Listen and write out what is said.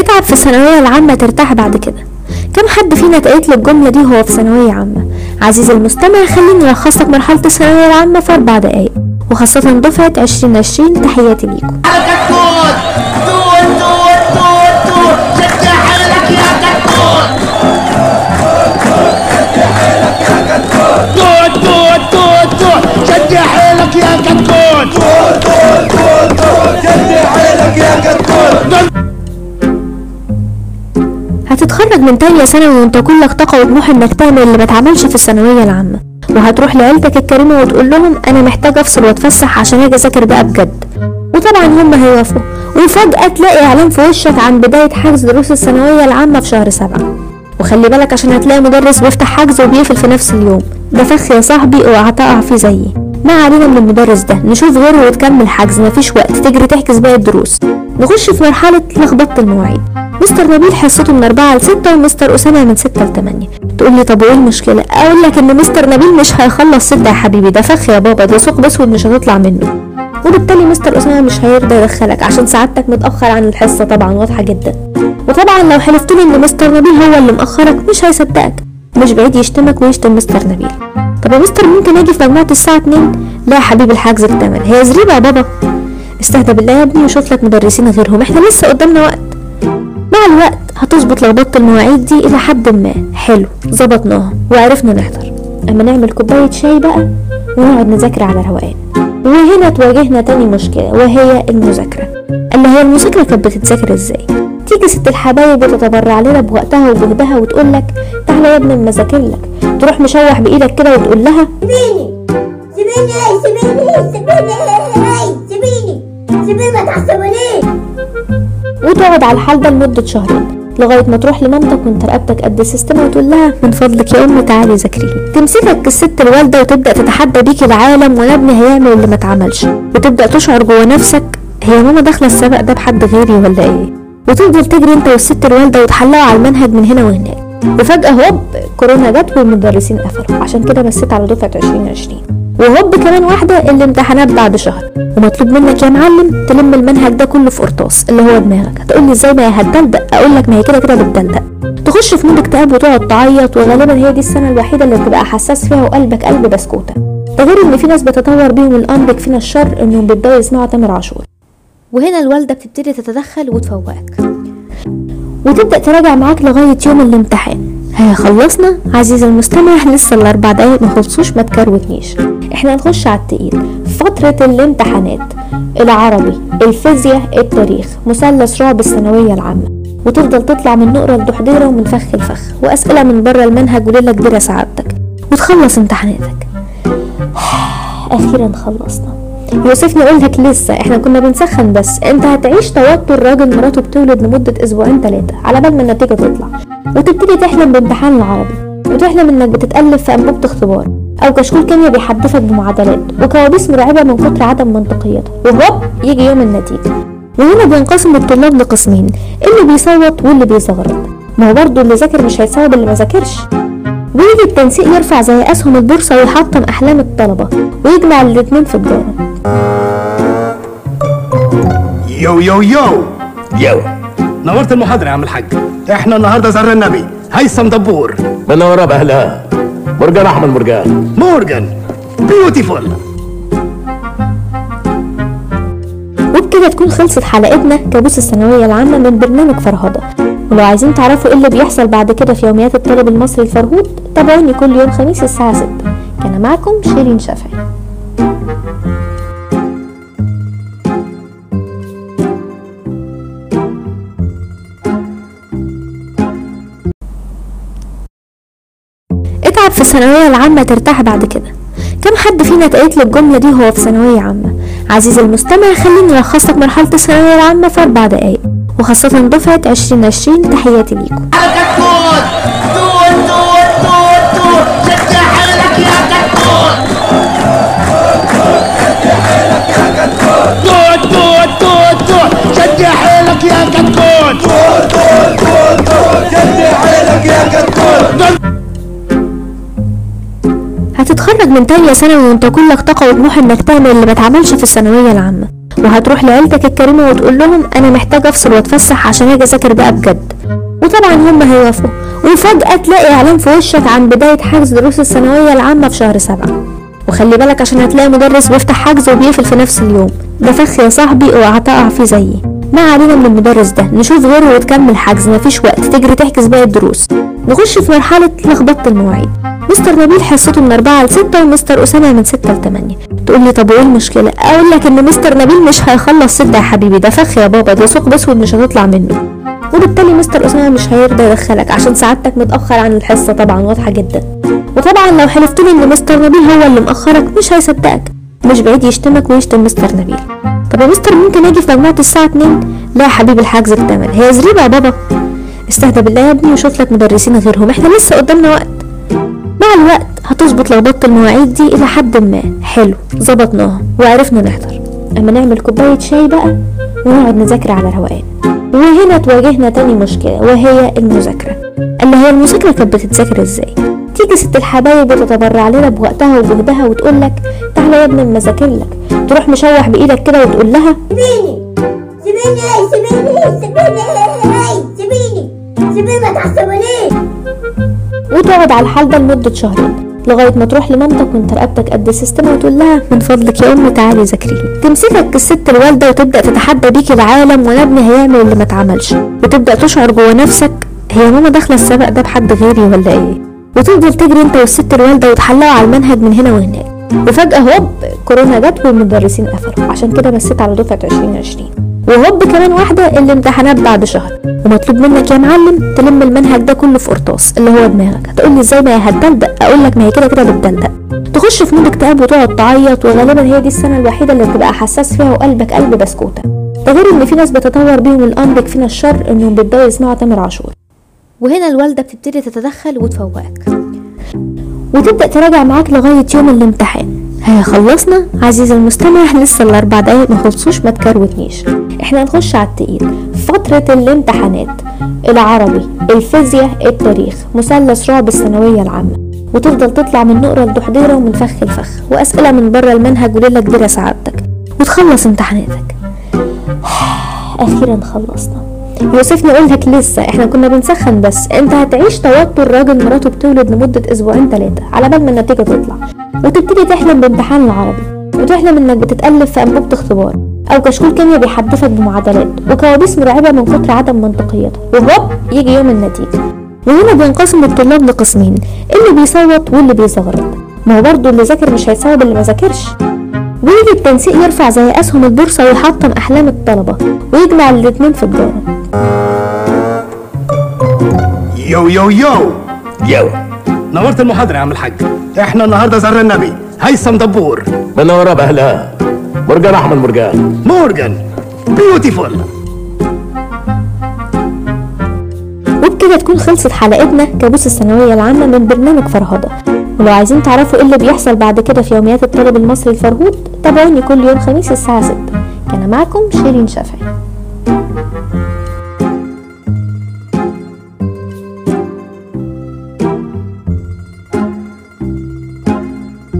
اتعب في الثانوية العامة ترتاح بعد كده. كم حد فينا اتقالت له الجملة دي وهو في ثانوية عامة؟ عزيزي المستمع، خليني الخص لك مرحلة الثانوية العامة في 4 دقايق، وخاصة دفعة 2020. تحياتي ليكم. شد حيلك يا كتكوت، شد حيلك يا كتكوت. هتتخرج من تانية ثانوي وانت كلك طاقة وطموح انك تعمل اللي ما اتعملش في الثانوية العامة، وهتروح لعيلتك الكريمة وتقول لهم انا محتاج افصل واتفسح عشان اجي اذاكر بقى بجد، وطبعا هم هيوافقوا، وفجأة تلاقي اعلان في وشك عن بداية حجز دروس الثانوية العامة في شهر 7. وخلي بالك عشان هتلاقي مدرس بيفتح حجز وبيقفل في نفس اليوم. ده فخ يا صاحبي، اوعى تقع فيه زيي. ما علينا من المدرس ده، نشوف غيره وتكمل حجز، مفيش وقت تجري تحجز باقي الدروس. نخش في مرحلة لخبطة المواعيد. مستر نبيل حصته من 4 ل6 ومستر أسامة من 6 ل8. تقول لي طب وايه المشكلة؟ اقول لك ان مستر نبيل مش هيخلص 6 يا حبيبي، ده فخ يا بابا، ده ثقب اسود مش هتطلع منه، وبالتالي مستر أسامة مش هيرضى يدخلك عشان سعادتك متأخر عن الحصة، طبعا واضحة جدا. وطبعا لو حلفتولي ان مستر نبيل هو اللي مأخرك مش هيصدقك، مش بعيد يشتمك ويشتم مستر نبيل. طب يا مستر ممكن اجي في مجموعة الساعة 2؟ لا يا حبيبي الحجز اكتمل. هي زريبة يا بابا، استهدى بالله يا ابني وشوف لك مدرسين غيرهم، احنا لسه قدامنا وقت. مع الوقت هتظبط لخبطة المواعيد دي الى حد ما. حلو، ظبطناها وعرفنا نحضر، اما نعمل كوباية شاي بقى ونقعد نذاكر على روقان. وهنا تواجهنا تاني مشكلة، وهي المذاكرة. اللي هي المذاكرة كانت بتتذاكر ازاي؟ تيجي ست الحبايب وتتبرع لنا بوقتها وجهدها وتقول لك تعالى يا ابني اما اذاكر لك، تروح مشوح بايدك كده وتقول لها سيبيني ما تحسبونيش، وتقعد على الحال ده لمدة شهرين لغاية ما تروح لمامتك وانت رقبتك قد السيستم وتقول لها من فضلك يا امي تعالي ذاكري لي. تمسكك الست الوالدة وتبدأ تتحدى بيك العالم، ولا ابني هيعمل اللي ما اتعملش، وتبدأ تشعر جوه نفسك هي ماما داخلة السبق ده بحد غيري ولا ايه؟ وتفضل تجري انت والست الوالدة وتحلقوا على المنهج من هنا وهناك، وفجأة هوب كورونا جت والمدرسين قفلوا، عشان كده بصيت على دفعة 2020. وهوب كمان واحدة الامتحانات بعد شهر، ومطلوب منك يا معلم تلم المنهج ده كله في قرطاس اللي هو دماغك. هتقولي ازاي ما هي هتدلدق؟ اقول لك ما هي كده كده بتدلدق. تخش في مود اكتئاب وتقعد تعيط، وغالبا هي دي السنة الوحيدة اللي بتبقى حساس فيها وقلبك قلب بسكوتة. ده غير ان في ناس بتطور بيهم الامر يكفينا الشر انهم بيبداوا يسمعوا تامر عاشور، وهنا الوالدة بتبتدي تتدخل وتفوقك وتبدأ تراجع معاك لغاية يوم الامتحان. هي خلصنا عزيزي المستمع، لسه ال4 دقايق ما خلصوش، ما تكروتنيش. احنا هنخش على التقيل. فترة الامتحانات العربي، الفيزياء، التاريخ، مثلث رعب الثانوية العامة، وتفضل تطلع من نقرة لدحضيرة ومن فخ لفخ، وأسئلة من بره المنهج وليلة كبيرة سعادتك، وتخلص امتحاناتك. أخيرا خلصنا. يوسفني اقول لك لسه احنا كنا بنسخن بس، انت هتعيش توتر راجل مراته بتولد لمدة 2-3 على بال ما النتيجة تطلع، وتبتدي تحلم بامتحان العربي، وتحلم انك بتتألف في انبوبة اختبار او كشكول كيمياء بيحدفك بمعادلات وكوابيس مرعبة من كتر عدم منطقيتها، وهوب يجي يوم النتيجة. وهنا بينقسم الطلاب لقسمين، اللي بيصوت واللي بيزغرط. ما هو برضه اللي ذاكر مش هيساوي اللي ما ذاكرش. ويجي التنسيق يرفع زي اسهم البورصة ويحطم احلام الطلبة ويجمع الاتنين في تجارة. يو يو يو يو، نورت المحاضرة يا عم الحاج. احنا النهارده زر النبي هيثم دبور منورة بأهلها. مرجان أحمد مورجان بيوتيفول. وبكده تكون خلصت حلقتنا كابوس الثانوية العامة من برنامج فرهدة. ولو عايزين تعرفوا ايه اللي بيحصل بعد كده في يوميات الطالب المصري الفرهود، تابعوني كل يوم خميس الساعة 6. كان معكم شيرين شافعي. اتعب في الثانوية العامة ترتاح بعد كده. كم حد فينا اتقالت له الجملة دي وهو في ثانوية عامة؟ عزيزي المستمع، خليني الخص لك مرحلة الثانوية العامة في 4 دقايق، وخاصة دفعة 2020. تحياتي ليكم. شد حيلك يا كتكوت، شد حيلك يا كتكوت، شد حيلك يا كتكوت. هتتخرج من تانية ثانوي وانت كلك طاقة وطموح انك تعمل اللي ما اتعملش في الثانوية العامة، وهتروح لعيلتك الكريمة وتقول لهم انا محتاجة افصل واتفسح عشان اجي اذاكر بقى بجد، وطبعا هم هيوافقوا. وفجأة تلاقي اعلان في وشك عن بداية حجز دروس الثانوية العامة في شهر 7، وخلي بالك عشان هتلاقي مدرس بيفتح حجز وبيقفل في نفس اليوم. ده فخ يا صاحبي، اوعى تقع فيه زيي. ما علينا من المدرس ده، نشوف غيره وتكمل حجز، مفيش وقت تجري تحجز باقي الدروس. نخش في مرحلة لخبطة المواعيد. مستر نبيل حصته من 4 ل6 ومستر أسامة من 6 ل8. تقول لي طب وايه المشكلة؟ اقول لك ان مستر نبيل مش هيخلص 6 يا حبيبي، ده فخ يا بابا، ده ثقب اسود مش هتطلع منه. وبالتالي مستر أسامة مش هيرضى يدخلك عشان سعادتك متأخر عن الحصة، طبعا واضحة جدا. وطبعا لو حلفتله ان مستر نبيل هو اللي مأخرك مش هيصدقك، مش بعيد يشتمك ويشتم مستر نبيل. طب يا مستر ممكن اجي في مجموعة الساعة 2؟ لا يا حبيبي الحجز اكتمل. هي زريبة يا بابا، استهدى بالله يا ابني وشوف لك مدرسين غيرهم، احنا لسه قدامنا وقت. مع الوقت هتظبط لخبطة المواعيد دي الى حد ما. حلو، ظبطناها وعرفنا نحضر، اما نعمل كوباية شاي بقى ونقعد نذاكر على روقان. وهنا تواجهنا تاني مشكلة، وهي المذاكرة. اللي هي المذاكرة كانت بتتذاكر ازاي؟ تيجي ست الحبايب وتتبرع لنا بوقتها وجهدها وتقول لك تعالى يا ابني اما اذاكر لك، تروح مشوح بايدك كده وتقول لها سيبيني ما تعصبنيش، وتقعد على الحال ده لمدة شهرين لغاية ما تروح لمامتك وانت رقبتك قد السيستم وتقول لها من فضلك يا امي تعالي ذاكري لي. تمسكك الست الوالدة وتبدأ تتحدى بيك العالم، ولا ابني هيعمل اللي ما اتعملش، وتبدأ تشعر جوه نفسك هي ماما داخلة السبق ده بحد غيري ولا ايه؟ وتفضل تجري انت والست الوالدة وتحلقوا على المنهج من هنا وهناك. وفجأة هوب كورونا جت والمدرسين قفلوا، عشان كده بصيت على دفعة 2020. وهوب كمان واحدة الامتحانات بعد شهر، ومطلوب منك يا معلم تلم المنهج ده كله في قرطاس اللي هو دماغك. هتقولي ازاي ما هي هتدلدق؟ اقول لك ما هي كده كده بتدلدق. تخش في مود اكتئاب وتقعد تعيط، وغالبا هي دي السنة الوحيدة اللي بتبقى حساس فيها وقلبك قلب بسكوتة. ده غير ان في ناس بتطور بيهم الامر يكفينا الشر انهم بيبداوا يسمعوا تامر عاشور. وهنا الوالدة بتبتدي تتدخل وتفوقك وتبدأ تراجع معاك لغاية يوم الامتحان. هيا خلصنا عزيزي المستمع، لسه ال4 دقايق ما خلصوش، ما تكروتنيش. احنا هنخش على التقيل. فترة الامتحانات العربي، الفيزياء، التاريخ، مثلث رعب الثانوية العامة، وتفضل تطلع من نقرة لدحضيرة ومن فخ لفخ، وأسئلة من بره المنهج وليلة كبيرة سعادتك، وتخلص امتحاناتك. أخيرا خلصنا. يوسفني اقول لك لسه احنا كنا بنسخن بس، انت هتعيش توتر راجل مراته بتولد لمدة 2-3 على بال ما النتيجة تطلع، وتبتدي تحلم بامتحان العربي، وتحلم انك بتتقلب في انبوبة اختبار او كشكول كيمياء بيحدفك بمعادلات وكوابيس مرعبة من كتر عدم منطقيتها، وهوب يجي يوم النتيجة. وهنا بينقسم الطلاب لقسمين، اللي بيصوت واللي بيزغرط. ما هو برضه اللي ذاكر مش هيصوب اللي ما ذاكرش. ويجي التنسيق يرفع زي اسهم البورصة ويحطم احلام الطلبة ويجمع الاتنين في الدار. يو يو يو يو نورت المحاضرة يا عم الحاج. احنا النهارده زر النبي هيثم دبور. منورة بأهلها. مرجان أحمد مرجان. مورجان بيوتيفول. وبكده تكون خلصت حلقتنا كابوس الثانوية العامة من برنامج فرهدة. ولو عايزين تعرفوا ايه اللي بيحصل بعد كده في يوميات الطالب المصري الفرهود، تابعوني كل يوم خميس الساعة 6. كان معكم شيرين شافعي.